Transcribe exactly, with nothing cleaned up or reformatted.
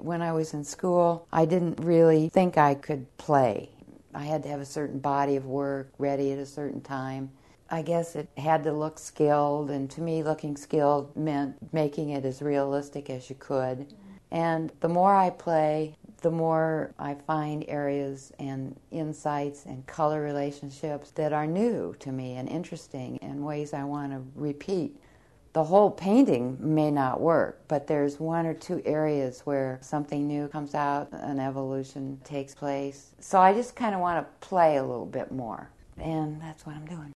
When I was in school, I didn't really think I could play. I had to have a certain body of work ready at a certain time. I guess it had to look skilled, and to me looking skilled meant making it as realistic as you could. And the more I play, the more I find areas and insights and color relationships that are new to me and interesting and ways I want to repeat. The whole painting may not work, but there's one or two areas where something new comes out, an evolution takes place. So I just kind of want to play a little bit more, and that's what I'm doing.